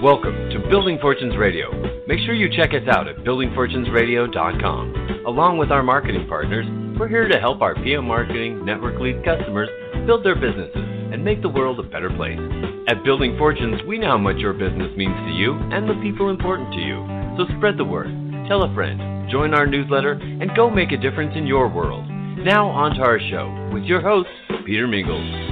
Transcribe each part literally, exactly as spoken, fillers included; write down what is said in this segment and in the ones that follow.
Welcome to Building Fortunes Radio. Make sure you check us out at building fortunes radio dot com. Along with our marketing partners, we're here to help our P M Marketing Network Lead customers build their businesses and make the world a better place. At Building Fortunes, we know how much your business means to you and the people important to you. So spread the word, tell a friend, join our newsletter, and go make a difference in your world. Now on to our show with your host, Peter Mingles.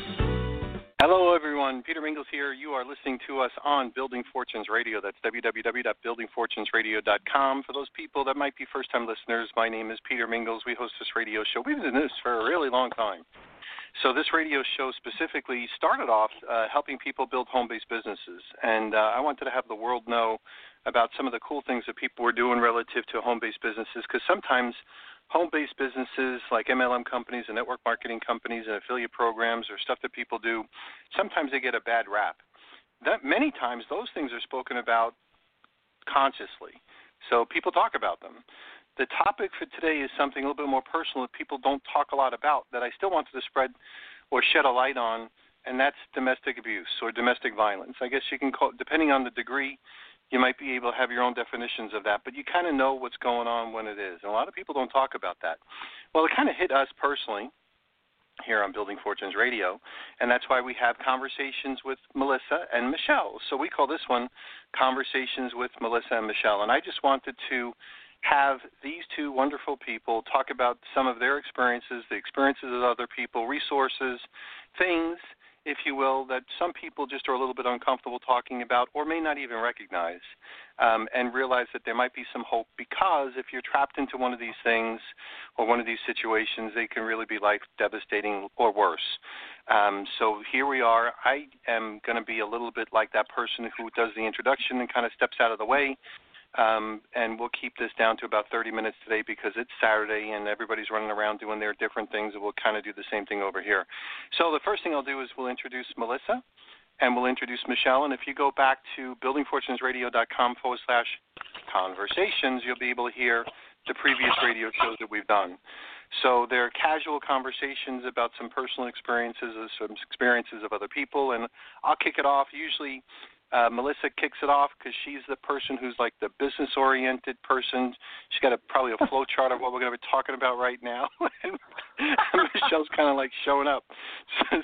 Hello, everyone. Peter Mingles here. You are listening to us on Building Fortunes Radio. That's w w w dot building fortunes radio dot com. For those people that might be first-time listeners, my name is Peter Mingles. We host this radio show. We've been doing this for a really long time. So this radio show specifically started off uh, helping people build home-based businesses. And uh, I wanted to have the world know about some of the cool things that people were doing relative to home-based businesses, because sometimes home-based businesses like M L M companies and network marketing companies and affiliate programs or stuff that people do, sometimes they get a bad rap. That many times those things are spoken about consciously, so people talk about them. The topic for today is something a little bit more personal that people don't talk a lot about that I still wanted to spread or shed a light on, and that's domestic abuse or domestic violence. I guess you can call it, depending on the degree, you might be able to have your own definitions of that, but you kind of know what's going on when it is. And a lot of people don't talk about that. Well, it kind of hit us personally here on Building Fortunes Radio, and that's why we have conversations with Melissa and Michelle. So we call this one Conversations with Melissa and Michelle. And I just wanted to have these two wonderful people talk about some of their experiences, the experiences of other people, resources, things, if you will, that some people just are a little bit uncomfortable talking about or may not even recognize, um, and realize that there might be some hope, because if you're trapped into one of these things or one of these situations, they can really be life devastating or worse. Um, so here we are. I am going to be a little bit like that person who does the introduction and kind of steps out of the way. Um, and we'll keep this down to about thirty minutes today because it's Saturday and everybody's running around doing their different things, and we'll kind of do the same thing over here. So the first thing I'll do is we'll introduce Melissa and we'll introduce Michelle. And if you go back to building fortunes radio dot com forward slash conversations, you'll be able to hear the previous radio shows that we've done. So they're casual conversations about some personal experiences, some experiences of other people, and I'll kick it off. Usually Uh, Melissa kicks it off because she's the person who's like the business-oriented person. She's got a, probably a flow chart of what we're going to be talking about right now. and Michelle's kind of like showing up. so,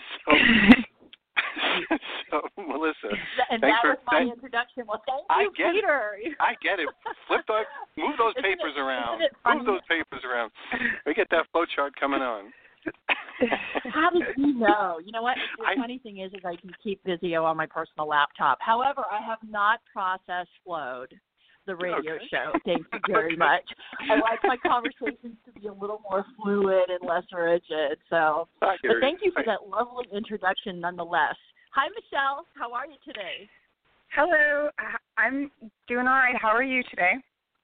so, Melissa, and thanks that for was my thank, introduction. Well, thank I you, get Peter. It. I get it. Flip those, move those isn't papers it, around. Move those papers around. We get that flow chart coming on. How did you know? You know what? The I, funny thing is, is I can keep Vizio on my personal laptop. However, I have not process flowed the radio okay. show. Thank you very much. I like my conversations to be a little more fluid and less rigid. So, but thank you for that lovely introduction, nonetheless. Hi, Michelle. How are you today? Hello. I'm doing all right. How are you today?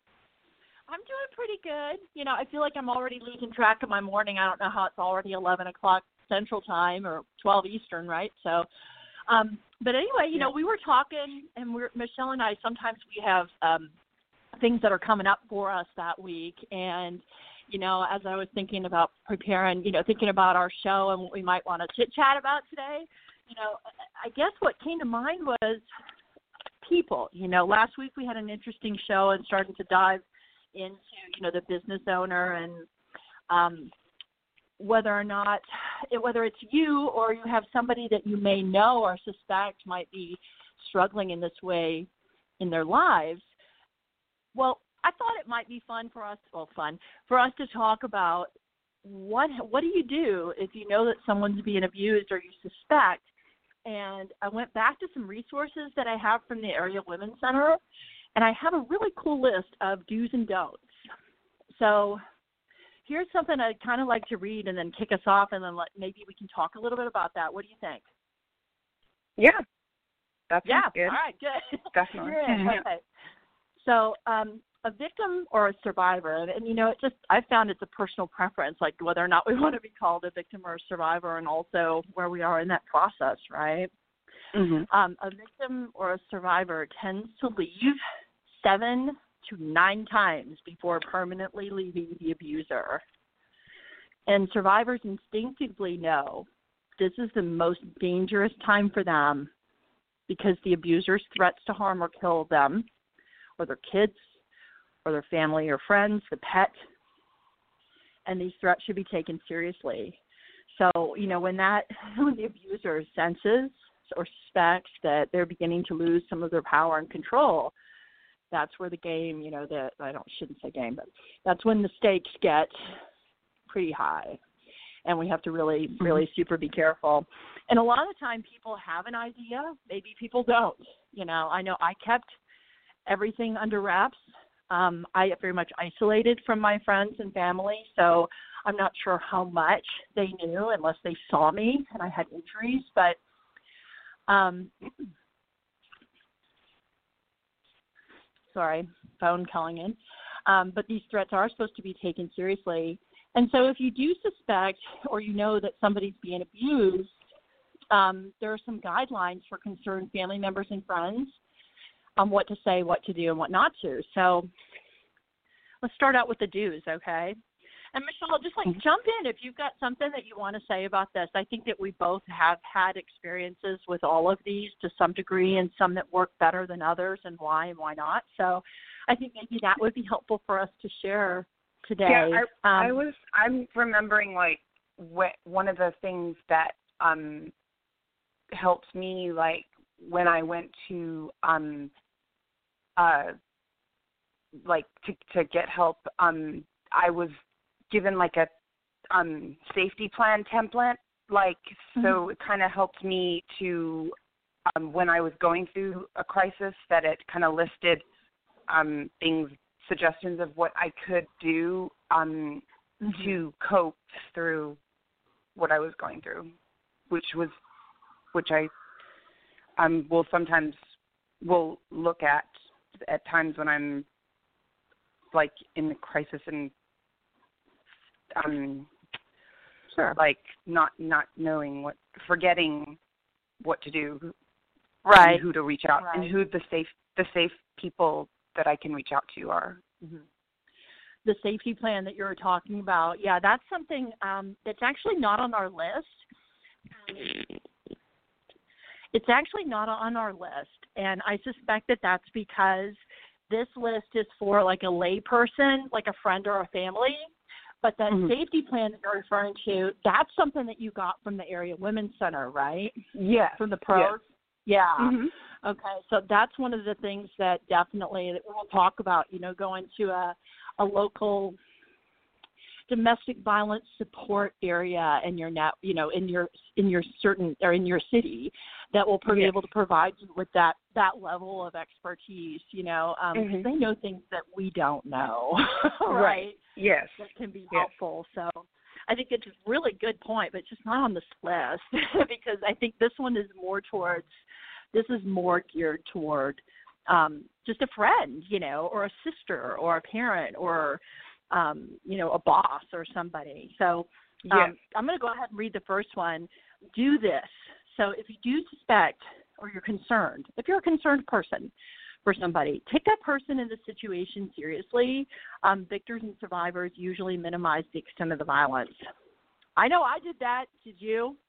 I'm doing pretty good. You know, I feel like I'm already losing track of my morning. I don't know how it's already eleven o'clock Central Time or twelve Eastern, right? So, um, but anyway, you know, we were talking, and we're, Michelle and I, sometimes we have um, things that are coming up for us that week. And, you know, as I was thinking about preparing, you know, thinking about our show and what we might want to chit-chat about today, you know, I guess what came to mind was people. You know, last week we had an interesting show and started to dive into, you know, the business owner and um, whether or not, whether it's you or you have somebody that you may know or suspect might be struggling in this way in their lives. Well, I thought it might be fun for us, well, fun, for us to talk about what what do you do if you know that someone's being abused or you suspect. And I went back to some resources that I have from the Area Women's Center, and I have a really cool list of do's and don'ts. So here's something I'd kind of like to read and then kick us off, and then let, maybe we can talk a little bit about that. What do you think? Yeah. That's yeah. good. All right, good. Definitely. You're in. Okay. So um, a victim or a survivor, and, and, you know, it just I found it's a personal preference, like whether or not we want to be called a victim or a survivor, and also where we are in that process, right? Mm-hmm. Um, a victim or a survivor tends to leave seven to nine times before permanently leaving the abuser. And survivors instinctively know this is the most dangerous time for them because the abuser's threats to harm or kill them or their kids or their family or friends, the pet, and these threats should be taken seriously. So, you know, when that, when the abuser senses or suspects that they're beginning to lose some of their power and control, that's where the game, you know, the, I don't shouldn't say game, but that's when the stakes get pretty high. And we have to really, really super be careful. And a lot of the time people have an idea, maybe people don't. You know, I know I kept everything under wraps. Um, I very much isolated from my friends and family, so I'm not sure how much they knew unless they saw me and I had injuries. But um, sorry, phone calling in. Um, but these threats are supposed to be taken seriously. And so if you do suspect or you know that somebody's being abused, um, there are some guidelines for concerned family members and friends on what to say, what to do, and what not to. So let's start out with the do's, okay? And Michelle, just like jump in if you've got something that you want to say about this. I think that we both have had experiences with all of these to some degree, and some that work better than others, and why and why not. So I think maybe that would be helpful for us to share today. Yeah, I, um, I was. I'm remembering like wh- one of the things that um, helped me, like when I went to um, uh, like to to get help. Um, I was given like a um, safety plan template, like so mm-hmm. It kind of helped me to um, when I was going through a crisis, that it kind of listed um, things. Suggestions of what I could do um, mm-hmm. to cope through what I was going through, which was, which I um, will sometimes will look at at times when I'm like in the crisis and um, sure, like not not knowing what, forgetting what to do, right? And who to reach out, right. and who the safe the safe people that I can reach out to are. Mm-hmm. The safety plan that you're talking about, yeah, that's something um, that's actually not on our list. It's actually not on our list, and I suspect that that's because this list is for like a lay person, like a friend or a family, but that mm-hmm. safety plan that you're referring to, that's something that you got from the Area Women's Center, right? Yes. From the pros? Yes. Yeah. Mm-hmm. Okay. So that's one of the things that definitely that we'll talk about, you know, going to a, a local domestic violence support area in your net, you know, in your in your certain or in your city that will be yes. able to provide you with that that level of expertise, you know, um, mm-hmm. because they know things that we don't know. right? right. Yes. That can be yes. helpful. So I think it's a really good point, but it's just not on this list because I think this one is more towards, this is more geared toward um, just a friend, you know, or a sister or a parent or, um, you know, a boss or somebody. So um, yes. I'm going to go ahead and read the first one. Do this. So if you do suspect or you're concerned, if you're a concerned person for somebody, take that person in the situation seriously. Um, victims and survivors usually minimize the extent of the violence. I know I did that. Did you?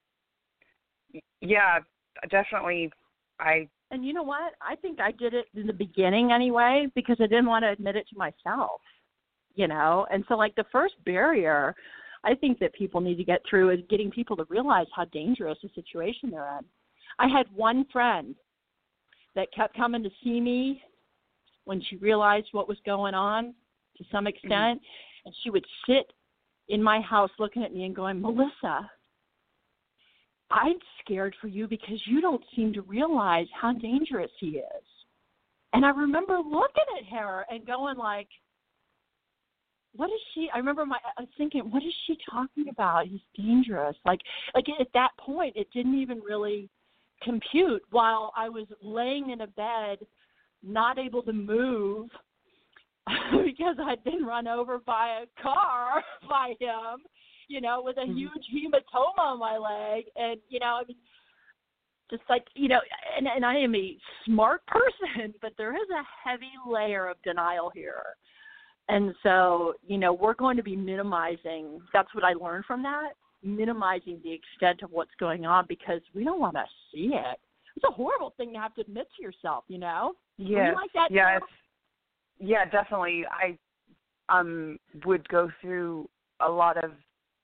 Yeah, definitely. I And you know what? I think I did it in the beginning anyway because I didn't want to admit it to myself, you know. And so, like, the first barrier I think that people need to get through is getting people to realize how dangerous a situation they're in. I had one friend that kept coming to see me when she realized what was going on to some extent, mm-hmm. and she would sit in my house looking at me and going, Melissa, I'm scared for you because you don't seem to realize how dangerous he is. And I remember looking at her and going like, what is she, I remember my, I was thinking, what is she talking about? He's dangerous. Like, like at that point, it didn't even really compute while I was laying in a bed, not able to move because I'd been run over by a car by him, you know, with a mm-hmm. huge hematoma on my leg. And, you know, I mean, just like, you know, and, and I am a smart person, but there is a heavy layer of denial here. And so, you know, we're going to be minimizing, that's what I learned from that, minimizing the extent of what's going on because we don't want to see it. it's a horrible thing to have to admit to yourself, you know? Yeah. Like that yeah, too? it's, yeah, definitely. I um would go through a lot of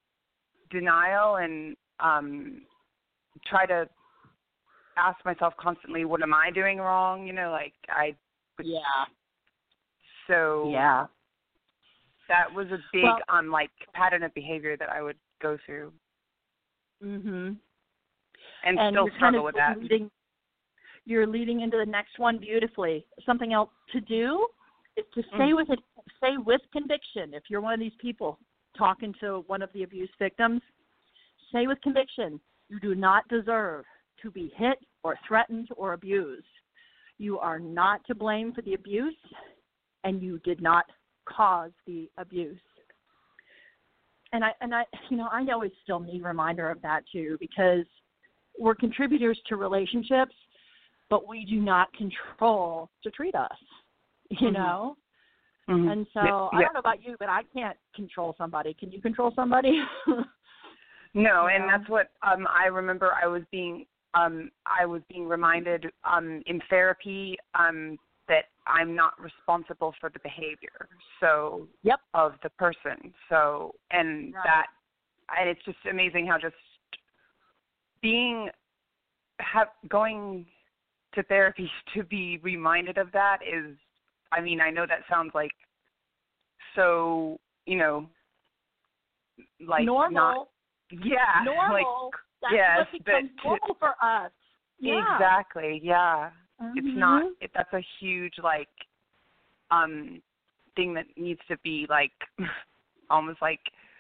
denial and um try to ask myself constantly, what am I doing wrong? You know, like I would, Yeah. So Yeah. that was a big Well, um like pattern of behavior that I would go through. Mhm. And, And still you're kind struggle of with that. leading you're leading into the next one beautifully. Something else to do is to say Mm. with it say with conviction. If you're one of these people talking to one of the abuse victims, say with conviction, you do not deserve to be hit or threatened or abused. You are not to blame for the abuse, and you did not cause the abuse. And I and I you know, I always still need a reminder of that too, because we're contributors to relationships, but we do not control to treat us. You Mm-hmm. know? Mm-hmm. And so yeah. I don't know about you, but I can't control somebody. Can you control somebody? No, You and know? that's what um I remember I was being um I was being reminded um in therapy um that I'm not responsible for the behavior so Yep. of the person. So and Right. that and it's just amazing how just being have going to therapy to be reminded of that is, I mean, I know that sounds like so, you know, like normal. not yeah, normal. like That's yes, what becomes but to- normal for us. Yeah. exactly, yeah. Mm-hmm. It's not. It, that's a huge like um thing that needs to be like almost like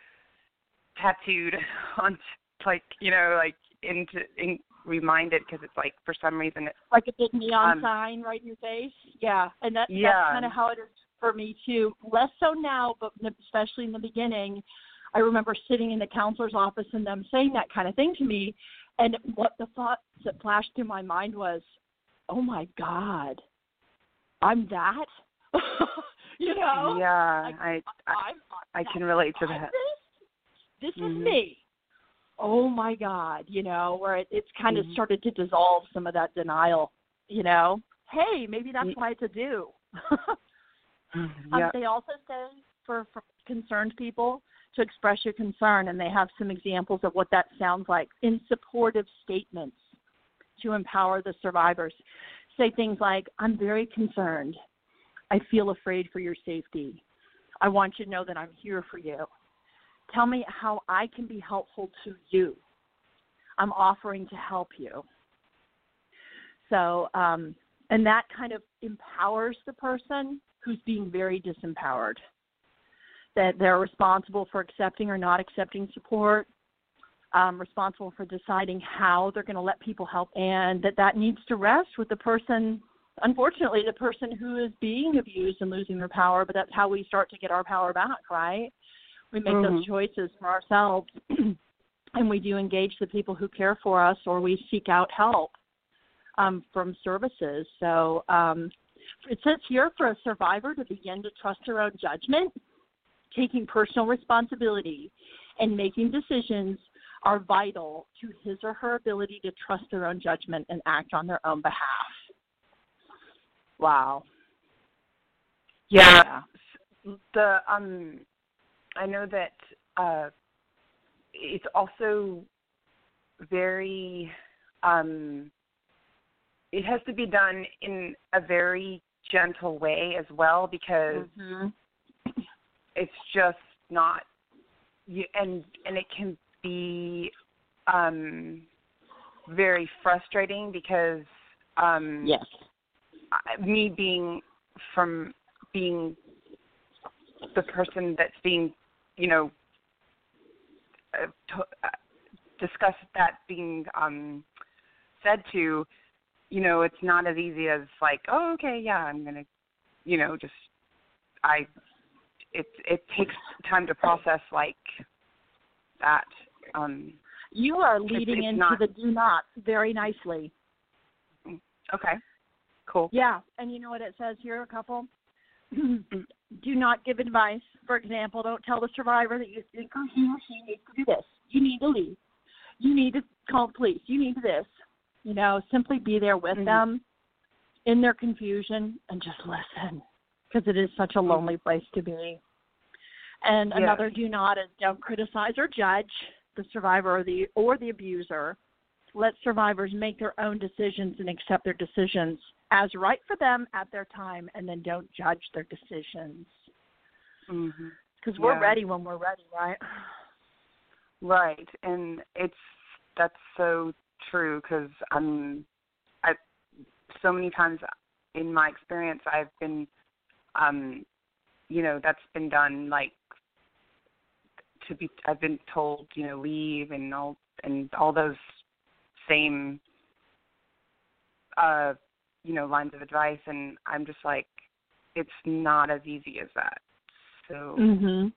tattooed on, like you know, like into in, reminded because it's like for some reason it, like a big neon um, sign right in your face. Yeah, and that, Yeah. that's kind of how it is for me too. Less so now, but especially in the beginning, I remember sitting in the counselor's office and them saying that kind of thing to me, and what the thoughts that flashed through my mind was, "Oh my God, I'm that." You know? yeah, Like, I I, I'm, I can relate to I'm that. This, this Mhm. is me. Oh my God, you know, where it, it's kind Mhm. of started to dissolve some of that denial, you know. Hey, maybe that's Ye- why it's a do. um, Yeah. they also say for, for concerned people to express your concern, and they have some examples of what that sounds like in supportive statements to empower the survivors. Say things like, I'm very concerned. I feel afraid for your safety. I want you to know that I'm here for you. Tell me how I can be helpful to you. I'm offering to help you. So, um, and that kind of empowers the person who's being very disempowered, that they're responsible for accepting or not accepting support, um, responsible for deciding how they're going to let people help, and that that needs to rest with the person, unfortunately, the person who is being abused and losing their power, but that's how we start to get our power back, right? We make Mhm. those choices for ourselves, and we do engage the people who care for us, or we seek out help um, from services. So um, it says here for a survivor to begin to trust their own judgment, taking personal responsibility, and making decisions are vital to his or her ability to trust their own judgment and act on their own behalf. Wow. Yeah. The um, I know that uh, it's also very um, it has to be done in a very gentle way as well, because Mm-hmm. it's just not you, and and it can be um, very frustrating because um, Yes. I- me being from being the person that's being, you know, uh, to, uh, discussed that being um, said to, you know, it's not as easy as like, oh, okay, yeah, I'm gonna, you know, just I. It it takes time to process like that. Um, You are it's- leading it's into not- the do not very nicely. Okay, cool. Yeah, and you know what it says here, a couple? Do not give advice. For example, don't tell the survivor that you think he or she needs to do this. You need to leave. You need to call the police. You need this. You know, simply be there with mm-hmm. them in their confusion and just listen, because it is such a lonely place to be. And yes. another do not is don't criticize or judge the survivor or the or the abuser. Let survivors make their own decisions and accept their decisions as right for them at their time, and then don't judge their decisions. Because mm-hmm. we're yeah. ready when we're ready, right? Right, and it's that's so true, because I'm, I so many times in my experience I've been, um, you know, that's been done, like to be I've been told, you know, leave and all and all those same, uh, you know, lines of advice, and I'm just like, it's not as easy as that. So. Mhm.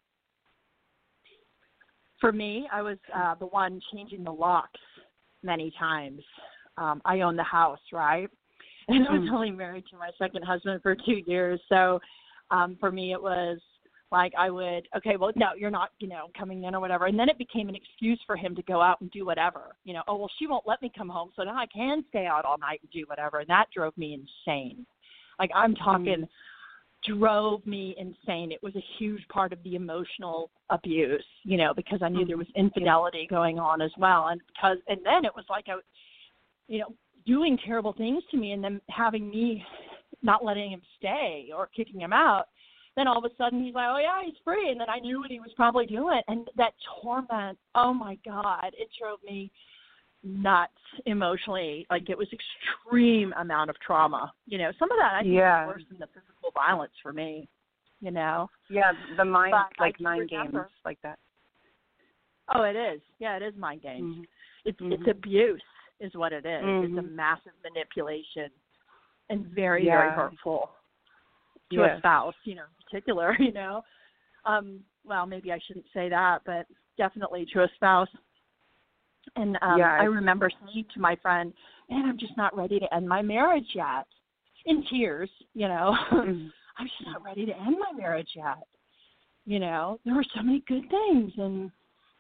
For me, I was uh, the one changing the locks many times. Um, I owned the house, right? And I was only married to my second husband for two years. So um, for me, it was like I would, okay, well, no, you're not, you know, coming in or whatever. And then it became an excuse for him to go out and do whatever. You know, oh, well, she won't let me come home, so now I can stay out all night and do whatever. And that drove me insane. Like, I'm talking mm. drove me insane. It was a huge part of the emotional abuse, you know, because I knew mm. there was infidelity going on as well. And because, and then it was like, I, you know, doing terrible things to me and then having me not letting him stay or kicking him out. Then all of a sudden he's like, oh, yeah, he's free. And then I knew what he was probably doing. And that torment, oh, my God, it drove me nuts emotionally. Like, it was extreme amount of trauma. You know, some of that I think yeah. was worse than the physical violence for me, you know. Yeah, the mind, but like mind games like that. Oh, it is. Yeah, it is mind games. Mm-hmm. It's, mm-hmm. it's abuse is what it is. Mm-hmm. It's a massive manipulation and very, yeah. very hurtful to yes. a spouse, you know, in particular, you know. Um, well, maybe I shouldn't say that, but definitely to a spouse. And um, yeah, I remember saying to my friend, man, I'm just not ready to end my marriage yet. In tears, you know. Mm-hmm. I'm just not ready to end my marriage yet. You know, there were so many good things, and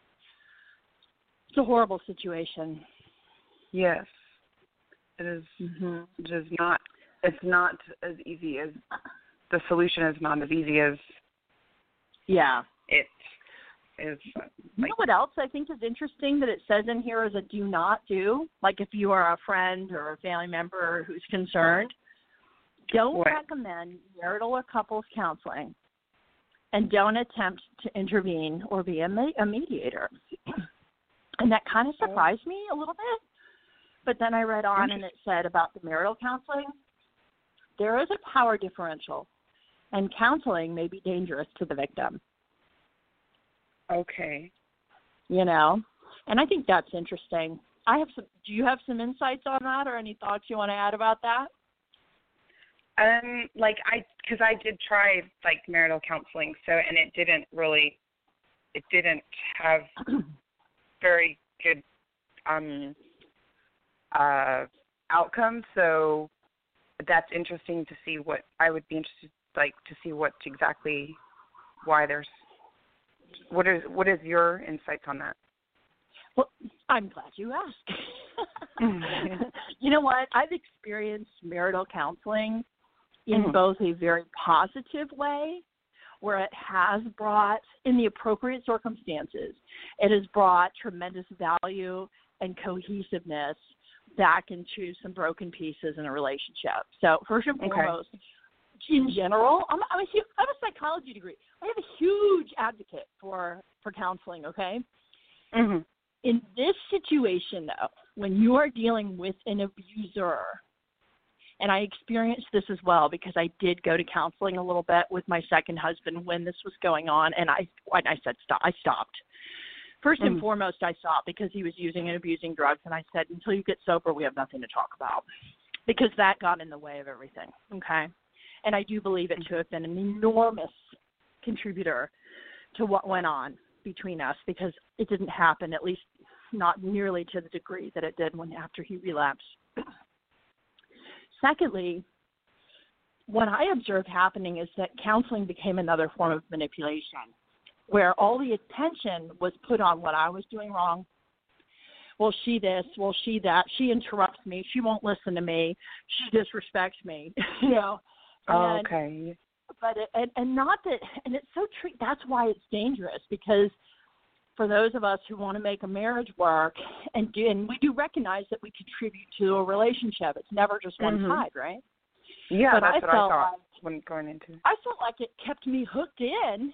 it's a horrible situation. Yes. It is mm-hmm. just not, it's not as easy as, the solution is not as easy as yeah. it is. Like, you know what else I think is interesting that it says in here is a do not do? Like if you are a friend or a family member who's concerned, don't what? recommend marital or couples counseling, and don't attempt to intervene or be a, me- a mediator. And that kind of surprised me a little bit. But then I read on and it said about the marital counseling, there is a power differential, and counseling may be dangerous to the victim. Okay. You know, and I think that's interesting. I have some, do you have some insights on that or any thoughts you want to add about that? Um, like I, because I did try like marital counseling, so, and it didn't really, it didn't have very good, um, uh, outcome. So that's interesting to see what I would be interested, like to see what exactly, why there's, what is, what is your insights on that? Well, I'm glad you asked. You know what? I've experienced marital counseling in mm-hmm. both a very positive way, where it has brought, in the appropriate circumstances, it has brought tremendous value and cohesiveness back into some broken pieces in a relationship. So first and foremost, okay. in general, I'm, I'm, a, I have a psychology degree. I have a huge advocate for, for counseling, okay? Mm-hmm. In this situation, though, when you are dealing with an abuser, and I experienced this as well because I did go to counseling a little bit with my second husband when this was going on, and I when I said stop, I stopped. First and mm. foremost, I stopped because he was using and abusing drugs, and I said, until you get sober, we have nothing to talk about, because that got in the way of everything, okay? And I do believe it to have been an enormous contributor to what went on between us, because it didn't happen, at least not nearly to the degree that it did when after he relapsed. Secondly, what I observed happening is that counseling became another form of manipulation, where all the attention was put on what I was doing wrong, well, she this, well, she that. She interrupts me. She won't listen to me. She disrespects me, you know. Oh, and, okay. But it, and, and not that, and it's so true. That's why it's dangerous, because for those of us who want to make a marriage work, and do, and we do recognize that we contribute to a relationship. It's never just one mm-hmm. side, right? Yeah, but that's I what I felt thought like, when going into it. I felt like it kept me hooked in,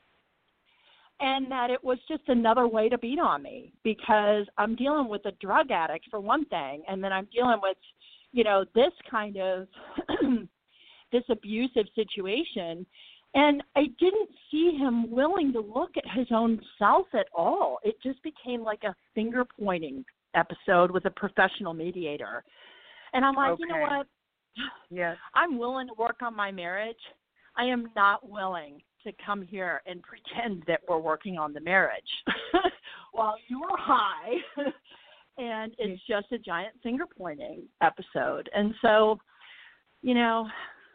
and that it was just another way to beat on me, because I'm dealing with a drug addict for one thing, and then I'm dealing with, you know, this kind of this abusive situation. And I didn't see him willing to look at his own self at all. It just became like a finger-pointing episode with a professional mediator. And I'm like, okay. you know what? Yes. I'm willing to work on my marriage. I am not willing to come here and pretend that we're working on the marriage while you're high. And it's just a giant finger-pointing episode. And so, you know,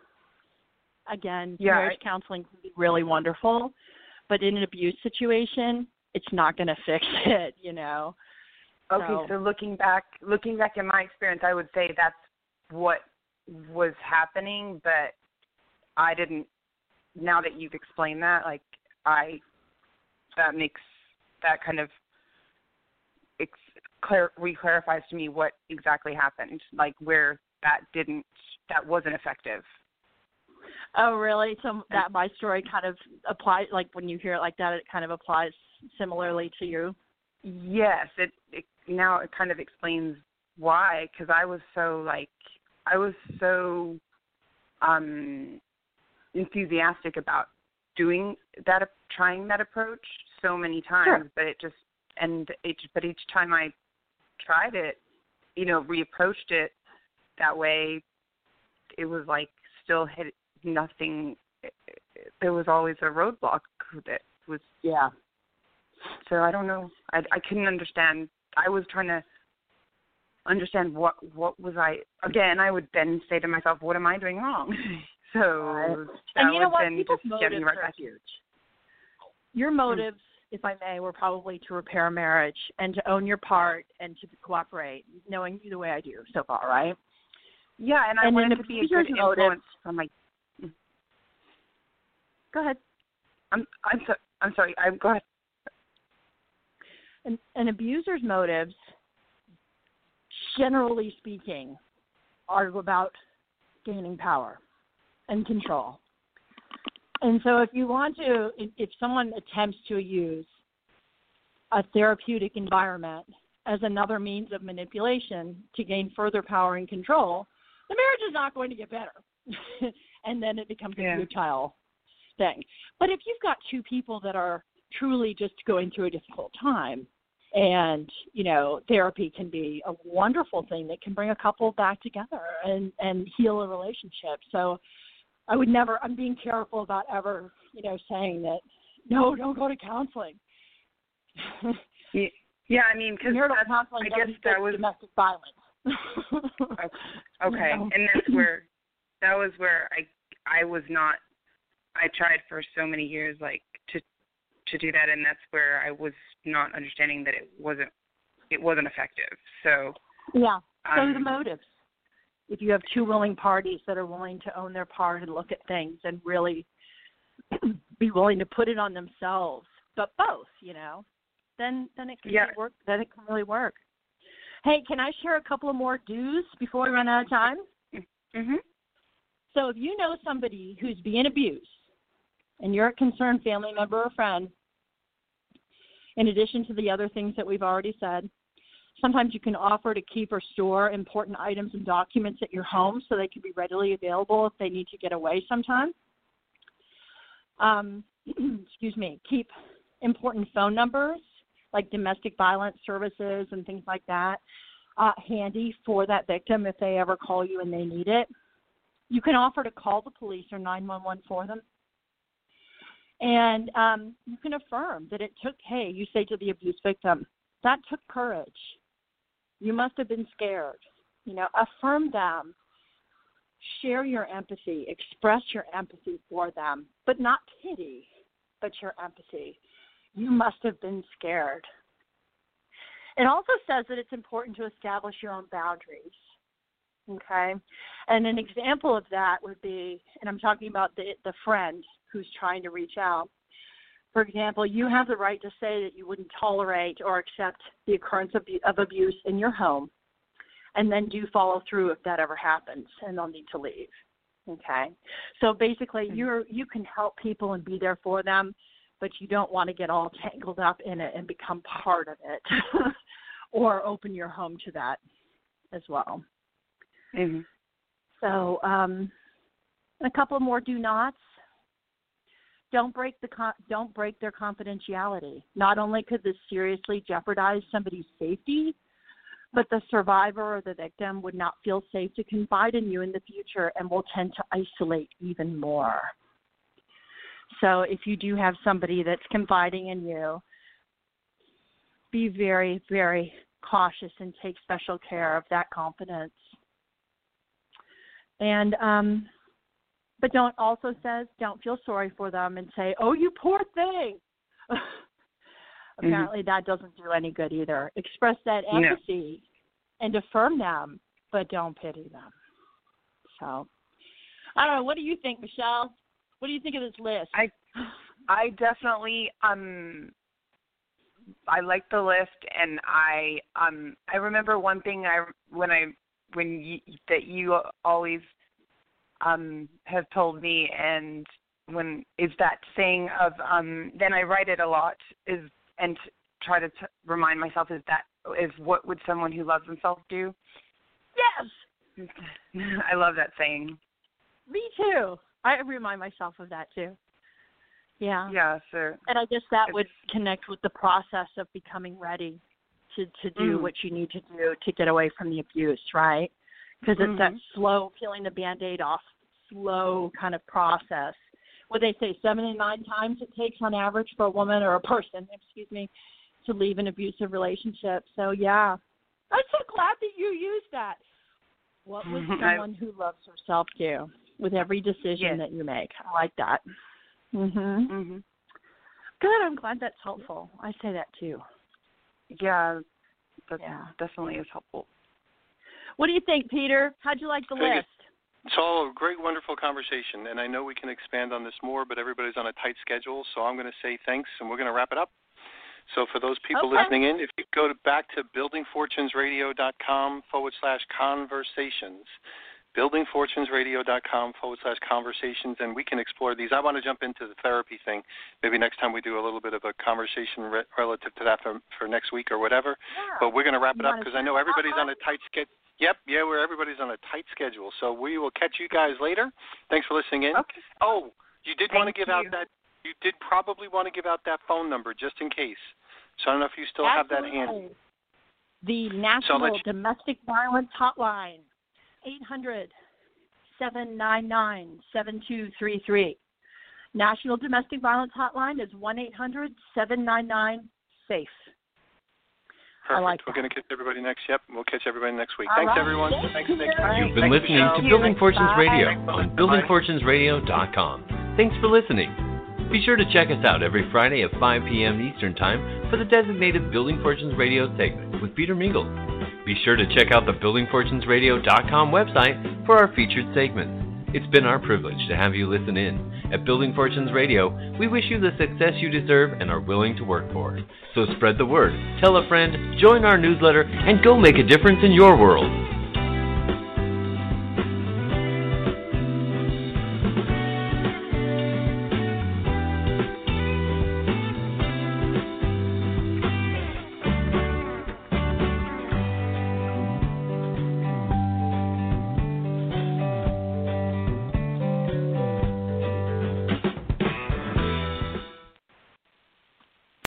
again, yeah, marriage I, counseling can be really wonderful, but in an abuse situation, it's not going to fix it, you know. Okay, so, so looking back, looking back in my experience, I would say that's what was happening, but I didn't. Now that you've explained that, like I, that makes that kind of ex, clar, re-clarifies to me what exactly happened, like where that didn't, that wasn't effective. Oh, really? So that my story kind of applies, like when you hear it like that, it kind of applies similarly to you? Yes. It, it now it kind of explains why, because I was so, like, I was so um, enthusiastic about doing that, trying that approach so many times, sure. but it just, and it, but each time I tried it, you know, reapproached it that way, it was like still hit nothing. There was always a roadblock that was. Yeah. So I don't know. I, I couldn't understand. I was trying to understand what what was I. Again, I would then say to myself, "What am I doing wrong?" So right. that and you know would what? then People's just get motives me right are back. huge. Your motives, mm-hmm. if I may, were probably to repair a marriage and to own your part and to cooperate, knowing you the way I do so far, right? Yeah, and I and wanted to be a good motive, influence on my. Go ahead. I'm I'm so, I'm sorry. I go ahead. An, an abuser's motives, generally speaking, are about gaining power and control. And so if you want to, if someone attempts to use a therapeutic environment as another means of manipulation to gain further power and control, the marriage is not going to get better. And then it becomes yeah. a futile thing. But if you've got two people that are truly just going through a difficult time, and, you know, therapy can be a wonderful thing that can bring a couple back together and, and heal a relationship. So I would never, I'm being careful about ever, you know, saying that, no, don't go to counseling. yeah, yeah, I mean, because counseling I guess that was domestic violence. okay, okay. You know? And that's where, that was where I, I was not, I tried for so many years, like, to to do that, and that's where I was not understanding that it wasn't it wasn't effective. So yeah. So um, the motives. If you have two willing parties that are willing to own their part and look at things and really be willing to put it on themselves, but both, you know, then then it can yeah. work. Then it can really work. Hey, can I share a couple of more do's before we run out of time? Mhm. So if you know somebody who's being abused, and you're a concerned family member or friend, in addition to the other things that we've already said, sometimes you can offer to keep or store important items and documents at your home so they can be readily available if they need to get away sometime. Um, excuse me, keep important phone numbers like domestic violence services and things like that uh, handy for that victim if they ever call you and they need it. You can offer to call the police or nine one one for them. And um, you can affirm that it took, hey, you say to the abuse victim, that took courage. You must have been scared. You know, affirm them. Share your empathy. Express your empathy for them, but not pity, but your empathy. You must have been scared. It also says that it's important to establish your own boundaries. Okay? And an example of that would be, and I'm talking about the, the friend who's trying to reach out. For example, you have the right to say that you wouldn't tolerate or accept the occurrence of, of abuse in your home, and then do follow through if that ever happens, and they'll need to leave. Okay? So basically, you're you can help people and be there for them, but you don't want to get all tangled up in it and become part of it or open your home to that as well. Mm-hmm. So um, a couple more do nots. Don't break the don't break their confidentiality. Not only could this seriously jeopardize somebody's safety, but the survivor or the victim would not feel safe to confide in you in the future and will tend to isolate even more. So if you do have somebody that's confiding in you, be very, very cautious and take special care of that confidence. And, um, but don't also says, don't feel sorry for them and say, oh, you poor thing. Apparently mm-hmm. that doesn't do any good either. Express that empathy no. and affirm them, but don't pity them. So, I don't know. What do you think, Michelle? What do you think of this list? I, I definitely, um, I like the list, and I, um, I remember one thing I when I when you, that you always, um, have told me, and when is that saying of, um, then I write it a lot is and try to t- remind myself is that is what would someone who loves themselves do? Yes. I love that saying. Me too. I remind myself of that too. Yeah. Yeah, sure. And I guess that would connect with the process of becoming ready to, to do mm. what you need to do to get away from the abuse, right? Because it's mm-hmm. that slow peeling the Band-Aid off, slow kind of process. What they say, seven to nine times it takes on average for a woman or a person, excuse me, to leave an abusive relationship. So, yeah. I'm so glad that you used that. What would someone who loves herself do with every decision yes. that you make? I like that. Mhm. Mhm. Good. I'm glad that's helpful. I say that too. Yeah, that yeah. definitely is helpful. What do you think, Peter? How'd you like the list? It's all a great, wonderful conversation, and I know we can expand on this more, but everybody's on a tight schedule, so I'm going to say thanks, and we're going to wrap it up. So for those people okay. listening in, if you go to back to buildingfortunesradio.com forward slash conversations, buildingfortunesradio.com forward slash conversations, and we can explore these. I want to jump into the therapy thing. Maybe next time we do a little bit of a conversation re- relative to that for, for next week or whatever. Yeah. But we're going to wrap it you up because I know everybody's on a tight schedule. Yep, yeah, we're everybody's on a tight schedule. So we will catch you guys later. Thanks for listening in. Okay. Oh, you did Thank want to give you. out that. You did probably want to give out that phone number just in case. So I don't know if you still Absolutely. have that handy. The National so Domestic Violence Hotline, eight hundred, seven nine nine, seven two three three. National Domestic Violence Hotline is one eight hundred, seven nine nine, SAFE. Perfect. I like We're that. going to catch everybody next. Yep, we'll catch everybody next week. All Thanks, right. everyone. Thank Thanks, you. Nick. You've been Thanks, listening Michelle. to Building Fortunes Bye. Radio Thanks, on Bye. building fortunes radio dot com. Thanks for listening. Be sure to check us out every Friday at five p.m. Eastern Time for the designated Building Fortunes Radio segment with Peter Mingles. Be sure to check out the building fortunes radio dot com website for our featured segments. It's been our privilege to have you listen in. At Building Fortunes Radio, we wish you the success you deserve and are willing to work for. So spread the word, tell a friend, join our newsletter, and go make a difference in your world.